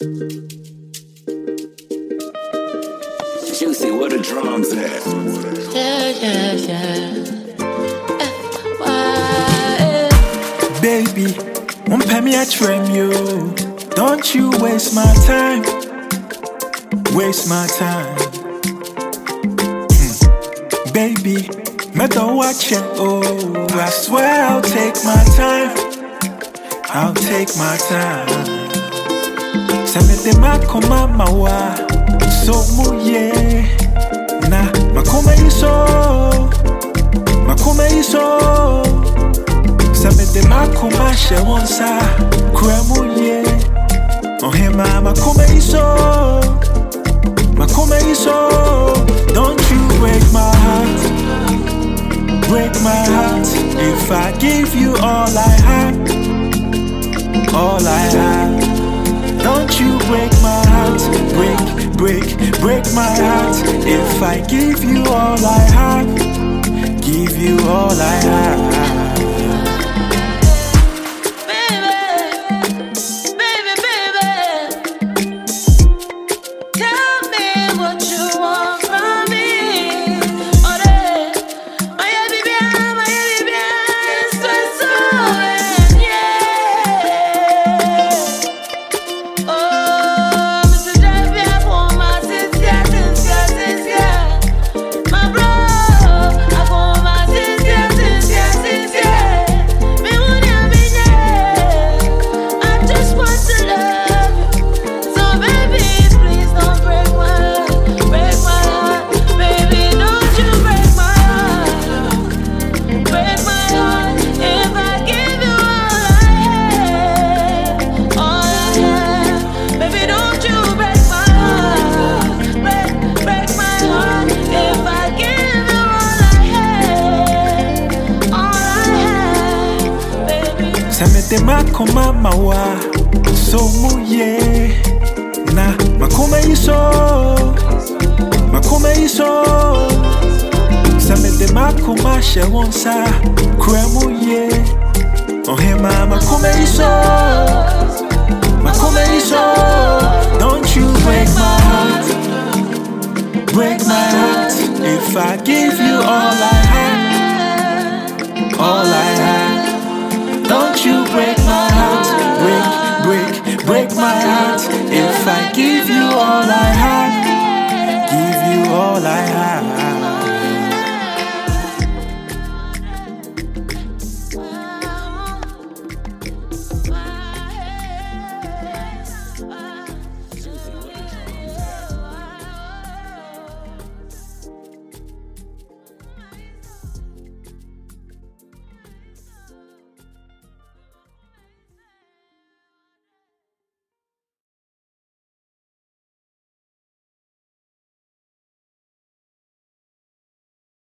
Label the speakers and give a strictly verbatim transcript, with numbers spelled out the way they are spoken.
Speaker 1: Juicy, where the drums at?
Speaker 2: Yeah, yeah, yeah. F Y.
Speaker 3: Baby, won't pay me a trim you. Don't you waste my time. Waste my time. Hmm. Baby, me don't watch it. Oh, I swear I'll take my time. I'll take my time. Send me the mat come my wa. So muye. Na makome iso. Makome iso. Send me the mat come she wonsa. Kwemuye. Oh hey ma makome iso. Makome iso. Don't you break my heart. Break my heart. If I give you all I have. All I have. Don't you break my heart. Break, break, break my heart. If I give you all I have. Give you all I have. Send me the come my wa. So muye. Na makome iso. Makome iso. Send me the come she wonsa. Kwemuye. Oh hey ma makome iso. Makome iso. Don't you break my heart. Break my heart. If I give you all